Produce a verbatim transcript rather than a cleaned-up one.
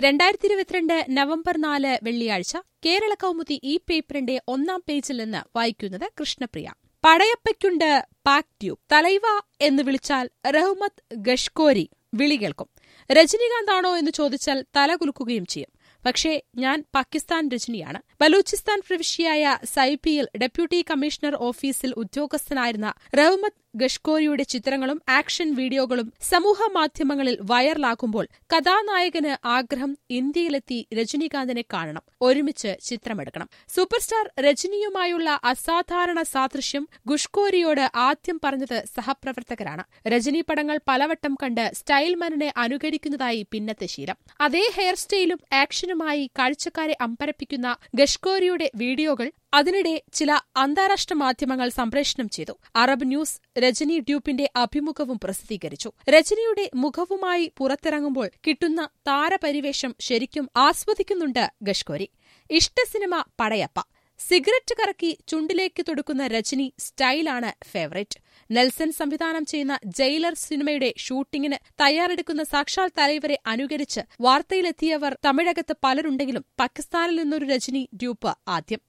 രണ്ടായിരത്തി ഇരുപത്തിരണ്ട് നവംബർ നാല് വെള്ളിയാഴ്ച കേരള കൗമുദി ഈ പേപ്പറിന്റെ ഒന്നാം പേജിൽ നിന്ന് വായിക്കുന്നത് കൃഷ്ണപ്രിയ. പടയപ്പയ്ക്കുണ്ട് പാക് ട്യൂബ്. തലൈവ എന്ന് വിളിച്ചാൽ റഹ്മത്ത് ഗഷ്കോരി വിളി കേൾക്കും. രജനീകാന്താണോ എന്ന് ചോദിച്ചാൽ തലകുലുക്കുകയും ചെയ്യും. പക്ഷേ ഞാൻ പാകിസ്ഥാൻ രജനിയാണ്. ബലൂചിസ്ഥാൻ പ്രവിശ്യയായ സൈപിയിൽ ഡെപ്യൂട്ടി കമ്മീഷണർ ഓഫീസിൽ ഉദ്യോഗസ്ഥനായിരുന്ന റഹ്മത്ത് ഗഷ്കോരിയുടെ ചിത്രങ്ങളും ആക്ഷൻ വീഡിയോകളും സമൂഹമാധ്യമങ്ങളിൽ വൈറലാകുമ്പോൾ കഥാനായകന് ആഗ്രഹം ഇന്ത്യയിലെത്തി രജനീകാന്തിനെ കാണണം, ഒരുമിച്ച് ചിത്രമെടുക്കണം. സൂപ്പർസ്റ്റാർ രജനിയുമായുള്ള അസാധാരണ സാദൃശ്യം ഗഷ്കോരിയോട് ആദ്യം പറഞ്ഞത് സഹപ്രവർത്തകരാണ്. രജനി പടങ്ങൾ പലവട്ടം കണ്ട് സ്റ്റൈൽമാനെ അനുകരിക്കുന്നതായി പിന്നത്തെ ശീലം. അതേ ഹെയർ സ്റ്റൈലും ആക്ഷനുമായി കാഴ്ചക്കാരെ അമ്പരപ്പിക്കുന്ന ഗഷ്കോരിയുടെ വീഡിയോകൾ അതിനിടെ ചില അന്താരാഷ്ട്ര മാധ്യമങ്ങൾ സംപ്രേഷണം ചെയ്തു. അറബ് ന്യൂസ് രജനി ഡ്യൂപ്പിന്റെ അഭിമുഖവും പ്രസിദ്ധീകരിച്ചു. രജനിയുടെ മുഖവുമായി പുറത്തിറങ്ങുമ്പോൾ കിട്ടുന്ന താരപരിവേഷം ശരിക്കും ആസ്വദിക്കുന്നുണ്ട് ഗഷ്കോരി. ഇഷ്ട സിനിമ പടയപ്പ. സിഗരറ്റ് കറക്കി ചുണ്ടിലേക്ക് തൊടുക്കുന്ന രജനി സ്റ്റൈലാണ് ഫേവറേറ്റ്. നെൽസൺ സംവിധാനം ചെയ്യുന്ന ജയിലർ സിനിമയുടെ ഷൂട്ടിംഗിന് തയ്യാറെടുക്കുന്ന സാക്ഷാൽ തലൈവരെ അനുകരിച്ച് വാർത്തയിലെത്തിയവർ തമിഴകത്ത് പലരുണ്ടെങ്കിലും പാകിസ്ഥാനിൽ നിന്നൊരു രജനി ഡ്യൂപ്പ് ആദ്യം.